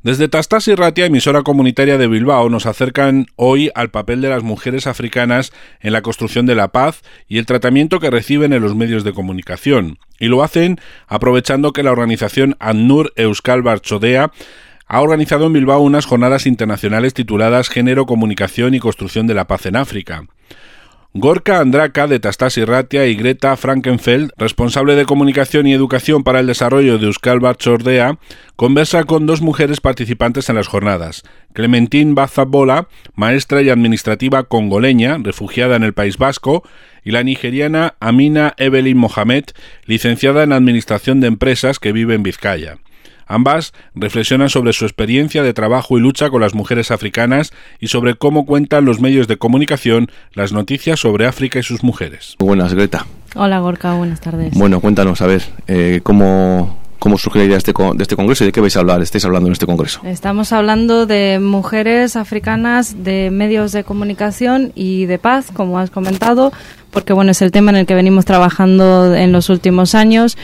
Desde Tastas y Ratia, emisora comunitaria de Bilbao, nos acercan hoy al papel de las mujeres africanas en la construcción de la paz y el tratamiento que reciben en los medios de comunicación. Y lo hacen aprovechando que la organización ACNUR Euskal Batzordea ha organizado en Bilbao unas jornadas internacionales tituladas Género, Comunicación y Construcción de la Paz en África. Gorka Andraka, de Tastas y Ratia, y Greta Frankenfeld, responsable de Comunicación y Educación para el Desarrollo de Euskal Batzordea, conversa con dos mujeres participantes en las jornadas. Clementine Bazabola, maestra y administrativa congoleña, refugiada en el País Vasco, y la nigeriana Amina Evelyn Mohamed, licenciada en Administración de Empresas, que vive en Vizcaya. Ambas reflexionan sobre su experiencia de trabajo y lucha con las mujeres africanas y sobre cómo cuentan los medios de comunicación las noticias sobre África y sus mujeres. Buenas, Greta. Hola, Gorka, buenas tardes. Bueno, cuéntanos, a ver, ¿cómo surge la idea de este congreso y de qué vais a hablar? ¿Estáis hablando en este congreso? Estamos hablando de mujeres africanas, de medios de comunicación y de paz, como has comentado, porque bueno, es el tema en el que venimos trabajando en los últimos años,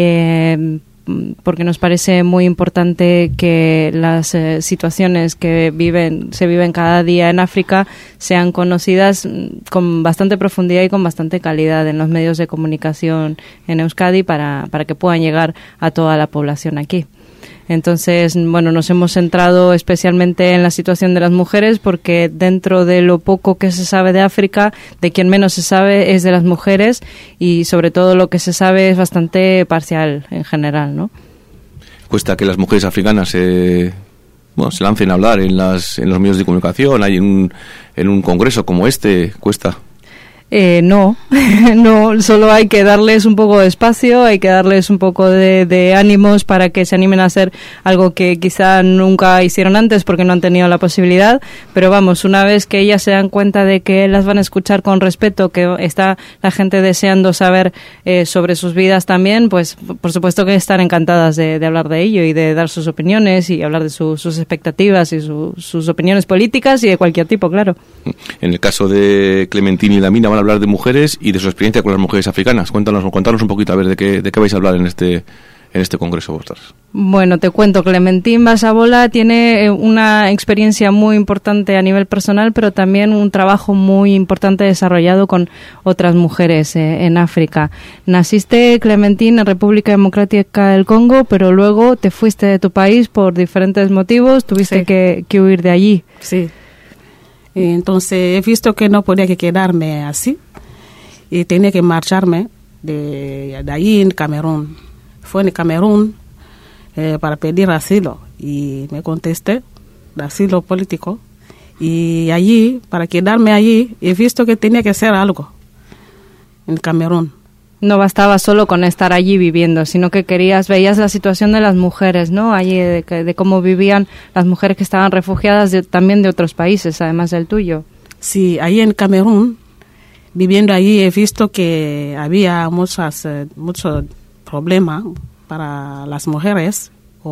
porque nos parece muy importante que las situaciones que se viven cada día en África sean conocidas con bastante profundidad y con bastante calidad en los medios de comunicación en Euskadi para que puedan llegar a toda la población aquí. Entonces, bueno, nos hemos centrado especialmente en la situación de las mujeres porque dentro de lo poco que se sabe de África, de quien menos se sabe es de las mujeres y sobre todo lo que se sabe es bastante parcial en general, ¿no? Cuesta que las mujeres africanas se lancen a hablar en los medios de comunicación, en un congreso como este, cuesta. No, solo hay que darles un poco de espacio, hay que darles un poco de ánimos para que se animen a hacer algo que quizá nunca hicieron antes porque no han tenido la posibilidad, pero vamos, una vez que ellas se dan cuenta de que las van a escuchar con respeto, que está la gente deseando saber sobre sus vidas también, pues por supuesto que están encantadas de hablar de ello y de dar sus opiniones y hablar de sus expectativas y sus opiniones políticas y de cualquier tipo, claro. En el caso de Clementine y Amina van a hablar de mujeres y de su experiencia con las mujeres africanas. Cuéntanos un poquito a ver de qué vais a hablar en este congreso vosotras. Bueno, te cuento, Clementine Bazabola tiene una experiencia muy importante a nivel personal, pero también un trabajo muy importante desarrollado con otras mujeres en África. Naciste, Clementine, en República Democrática del Congo, pero luego te fuiste de tu país por diferentes motivos, tuviste que huir de allí. Sí. Entonces he visto que no podía quedarme así y tenía que marcharme de ahí en Camerún. Fue en Camerún para pedir asilo y me contesté de asilo político y allí, para quedarme allí, he visto que tenía que hacer algo en Camerún. No bastaba solo con estar allí viviendo, sino que veías la situación de las mujeres, ¿no? Allí, de cómo vivían las mujeres que estaban refugiadas también de otros países, además del tuyo. Sí, ahí en Camerún, viviendo allí, he visto que había muchos problemas para las mujeres.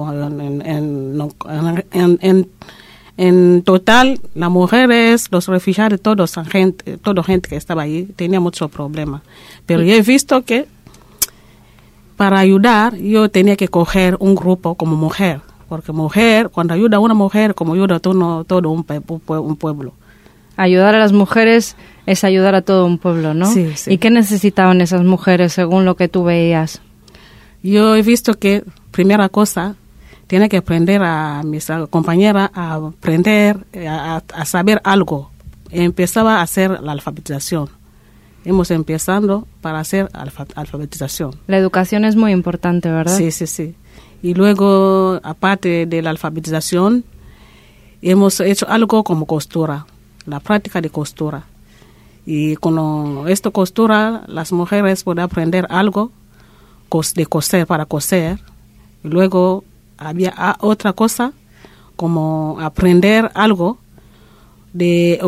En total, las mujeres, los refugiados, toda gente que estaba ahí, tenía muchos problemas. Pero yo he visto que para ayudar, yo tenía que coger un grupo como mujer. Porque cuando ayuda a una mujer, como ayuda a todo un pueblo. Ayudar a las mujeres es ayudar a todo un pueblo, ¿no? Sí, sí. ¿Y qué necesitaban esas mujeres según lo que tú veías? Yo he visto que, primera cosa, tiene que aprender a mis compañeras a saber algo. Empezaba a hacer la alfabetización. Hemos empezado para hacer alfabetización. La educación es muy importante, ¿verdad? Sí. Y luego, aparte de la alfabetización, hemos hecho algo como costura, la práctica de costura. Y con esta costura, las mujeres pueden aprender algo de coser para coser. Y luego había otra cosa como aprender algo de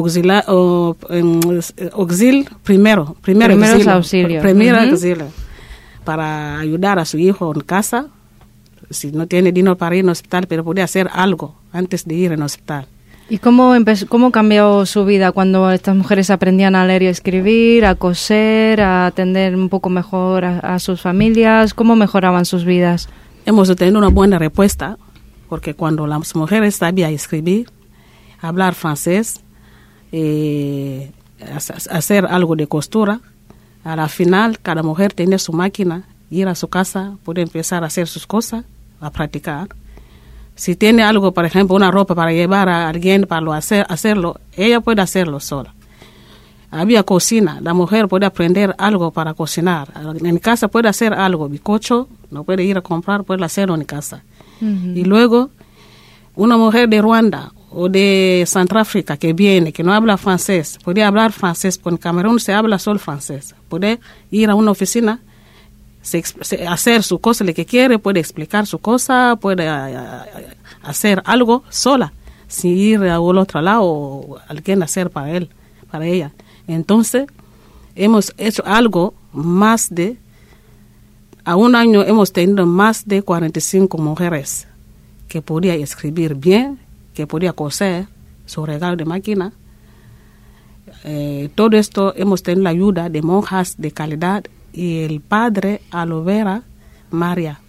primeros auxilios para ayudar a su hijo en casa si no tiene dinero para ir al hospital, pero podía hacer algo antes de ir al hospital. ¿Y cómo cambió su vida cuando estas mujeres aprendían a leer y a escribir, a coser, a atender un poco mejor a sus familias? ¿Cómo mejoraban sus vidas? Hemos tenido una buena respuesta porque cuando las mujeres sabían escribir, hablar francés, hacer algo de costura, a la final cada mujer tenía su máquina, ir a su casa, puede empezar a hacer sus cosas, a practicar. Si tiene algo, por ejemplo, una ropa para llevar a alguien para hacerlo, ella puede hacerlo sola. Había cocina, la mujer puede aprender algo para cocinar. En casa puede hacer algo, bizcocho, no puede ir a comprar, puede hacerlo en casa. Y luego, una mujer de Ruanda o de Centroáfrica que viene, que no habla francés, puede hablar francés, porque en Camerún se habla solo francés. Puede ir a una oficina, hacer su cosa, lo que quiere, puede explicar su cosa, puede hacer algo sola, sin ir al otro lado o alguien hacer para él, para ella. Entonces, hemos hecho algo más a un año hemos tenido más de 45 mujeres que podían escribir bien, que podían coser su regalo de máquina. Todo esto hemos tenido la ayuda de monjas de calidad y el padre Alovera María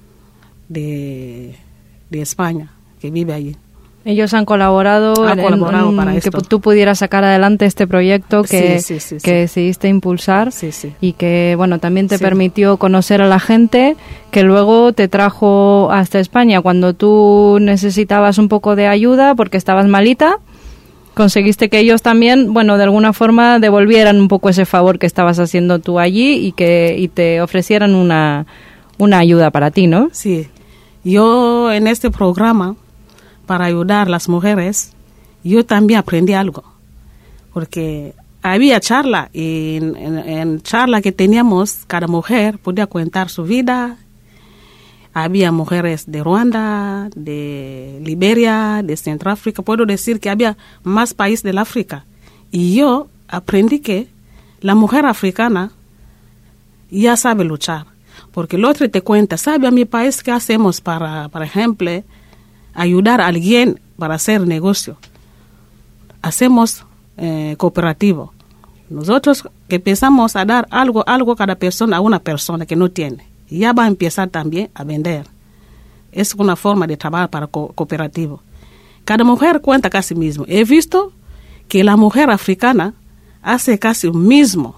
de España, que vive allí. Ellos han colaborado, para que esto. tú pudieras sacar adelante este proyecto que decidiste impulsar y que bueno también te permitió conocer a la gente, que luego te trajo hasta España cuando tú necesitabas un poco de ayuda porque estabas malita. Conseguiste que ellos también, bueno, de alguna forma devolvieran un poco ese favor que estabas haciendo tú allí y te ofrecieran una ayuda para ti, ¿no? Sí. Yo en este programa, para ayudar a las mujeres, yo también aprendí algo. Porque había charla y en charla que teníamos, cada mujer podía contar su vida. Había mujeres de Ruanda, de Liberia, de Centroáfrica. Puedo decir que había más países del África. Y yo aprendí que la mujer africana ya sabe luchar. Porque el otro te cuenta, ¿sabe a mi país qué hacemos para, por ejemplo, ayudar a alguien para hacer negocio? Hacemos cooperativo. Nosotros que empezamos a dar algo a cada persona, a una persona que no tiene. Y ya va a empezar también a vender. Es una forma de trabajar para cooperativo. Cada mujer cuenta casi mismo. He visto que la mujer africana hace casi lo mismo.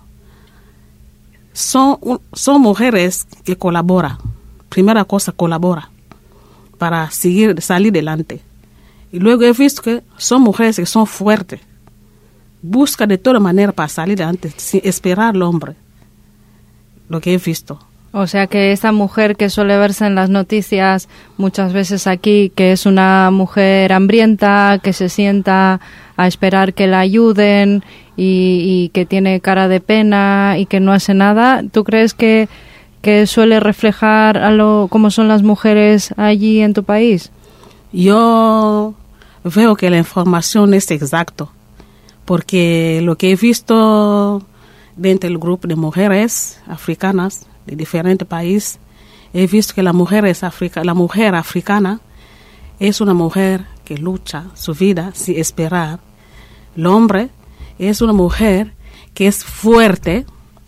Son mujeres que colaboran. Primera cosa, colabora para salir adelante. Y luego he visto que son mujeres que son fuertes. Busca de toda manera para salir adelante sin esperar al hombre. Lo que he visto. O sea que esta mujer que suele verse en las noticias muchas veces aquí, que es una mujer hambrienta, que se sienta a esperar que la ayuden y que tiene cara de pena y que no hace nada, ¿tú crees que suele reflejar cómo son las mujeres allí en tu país? Yo veo que la información es exacta, porque lo que he visto dentro del grupo de mujeres africanas de diferentes países, he visto que la mujer africana es una mujer que lucha su vida sin esperar. El hombre es una mujer que es fuerte,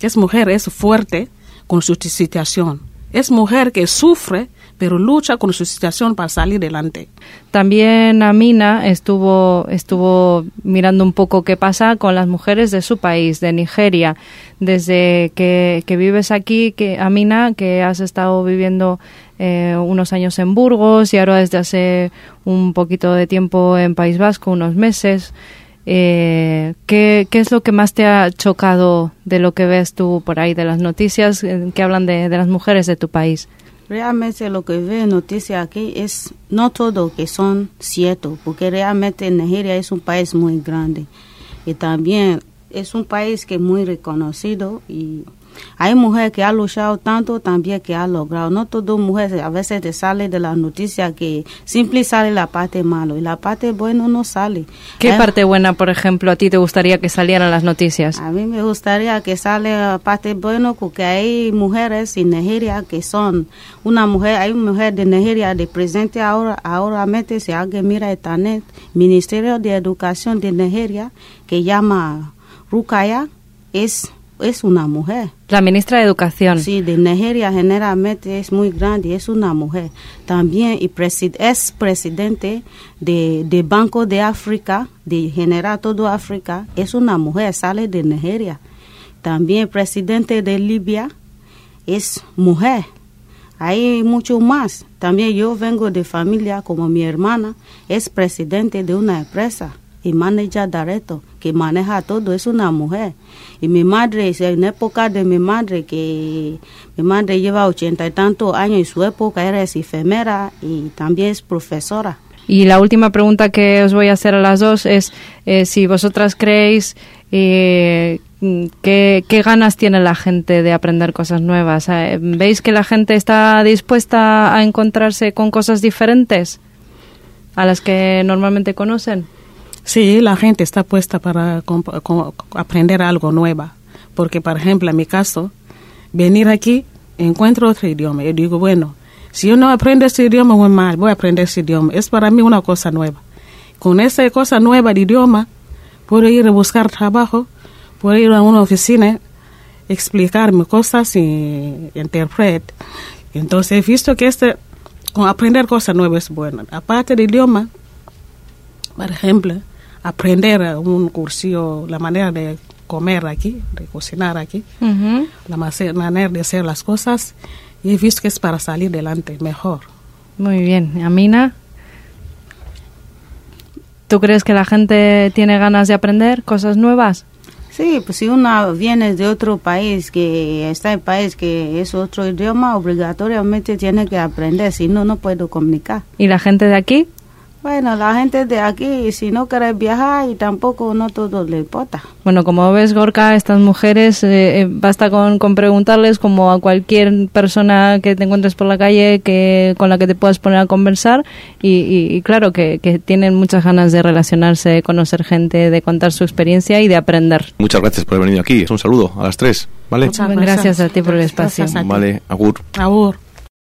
con su situación. Es mujer que sufre, pero lucha con su situación para salir adelante. También Amina estuvo mirando un poco qué pasa con las mujeres de su país, de Nigeria. Desde que vives aquí, Amina, que has estado viviendo unos años en Burgos y ahora desde hace un poquito de tiempo en País Vasco, unos meses, ¿qué es lo que más te ha chocado de lo que ves tú por ahí, de las noticias que hablan de las mujeres de tu país? Realmente lo que veo en noticias aquí es no todo que son ciertos, porque realmente Nigeria es un país muy grande y también es un país que es muy reconocido y hay mujeres que han luchado tanto también que han logrado. No todas mujeres, a veces te sale de las noticias que siempre sale la parte mala y la parte buena no sale. ¿Qué parte buena, por ejemplo, a ti te gustaría que salieran las noticias? A mí me gustaría que salga la parte buena porque hay mujeres en Nigeria que son hay una mujer de Nigeria de presente ahora si alguien mira internet, Ministerio de Educación de Nigeria que llama Rukaya, es es una mujer. La ministra de Educación. Sí, de Nigeria generalmente es muy grande, es una mujer. También es presidente de Banco de África, de general todo África, es una mujer, sale de Nigeria. También presidente de Libia es mujer. Hay mucho más. También yo vengo de familia, como mi hermana, es presidente de una empresa y manager director, que maneja todo, es una mujer. Y mi madre, en época de mi madre, que mi madre lleva 80 y tantos años, en su época era enfermera y también es profesora. Y la última pregunta que os voy a hacer a las dos es si vosotras creéis ¿qué ganas tiene la gente de aprender cosas nuevas? ¿Veis que la gente está dispuesta a encontrarse con cosas diferentes a las que normalmente conocen? Sí, la gente está puesta para aprender algo nuevo. Porque, por ejemplo, en mi caso, venir aquí, encuentro otro idioma. Yo digo, bueno, si yo no aprendo ese idioma, muy mal, voy a aprender ese idioma. Es para mí una cosa nueva. Con esa cosa nueva de idioma, puedo ir a buscar trabajo, puedo ir a una oficina, explicarme cosas y interpretar. Entonces he visto que con aprender cosas nuevas es bueno. Aparte del idioma, por ejemplo, aprender un cursillo, la manera de comer aquí, de cocinar aquí, la manera de hacer las cosas, y he visto que es para salir adelante mejor. Muy bien. Amina, ¿tú crees que la gente tiene ganas de aprender cosas nuevas? Sí, pues si uno viene de otro país, que está en país que es otro idioma, obligatoriamente tiene que aprender, si no, no puedo comunicar. ¿Y la gente de aquí? Bueno, la gente de aquí, si no quiere viajar, y tampoco no todo le importa. Bueno, como ves, Gorka, estas mujeres, basta con preguntarles, como a cualquier persona que te encuentres por la calle, con la que te puedas poner a conversar, y claro, que tienen muchas ganas de relacionarse, conocer gente, de contar su experiencia y de aprender. Muchas gracias por haber venido aquí. Un saludo a las tres, ¿vale? Muchas gracias a ti por el espacio. Vale, agur. Agur.